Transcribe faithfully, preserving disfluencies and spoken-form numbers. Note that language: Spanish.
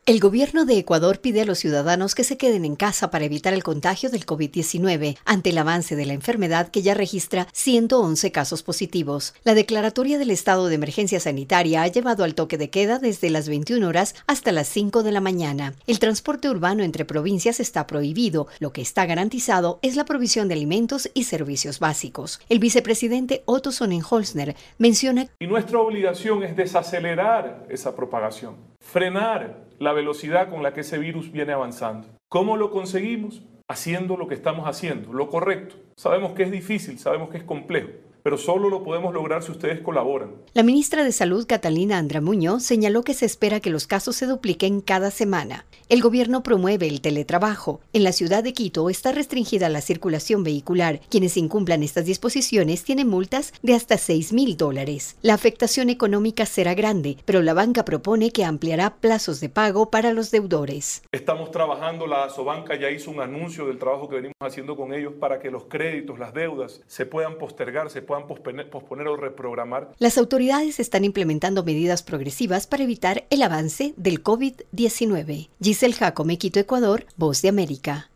El gobierno de Ecuador pide a los ciudadanos que se queden en casa para evitar el contagio del COVID diecinueve ante el avance de la enfermedad que ya registra ciento once casos positivos. La declaratoria del estado de emergencia sanitaria ha llevado al toque de queda desde las veintiuna horas hasta las cinco de la mañana. El transporte urbano entre provincias está prohibido. Lo que está garantizado es la provisión de alimentos y servicios básicos. El vicepresidente Otto Sonnenholzner menciona: Y nuestra obligación es desacelerar esa propagación, frenar la velocidad con la que ese virus viene avanzando. ¿Cómo lo conseguimos? Haciendo lo que estamos haciendo, lo correcto. Sabemos que es difícil, sabemos que es complejo, pero solo lo podemos lograr si ustedes colaboran. La ministra de Salud, Catalina Andra señaló que se espera que los casos se dupliquen cada semana. El gobierno promueve el teletrabajo. En la ciudad de Quito está restringida la circulación vehicular. Quienes incumplan estas disposiciones tienen multas de hasta seis mil dólares. La afectación económica será grande, pero la banca propone que ampliará plazos de pago para los deudores. Estamos trabajando, la Asobanca ya hizo un anuncio del trabajo que venimos haciendo con ellos para que los créditos, las deudas, se puedan postergar, se puedan posponer, posponer o reprogramar. Las autoridades están implementando medidas progresivas para evitar el avance del COVID diecinueve. Giselle Jacome, Quito, Ecuador, Voz de América.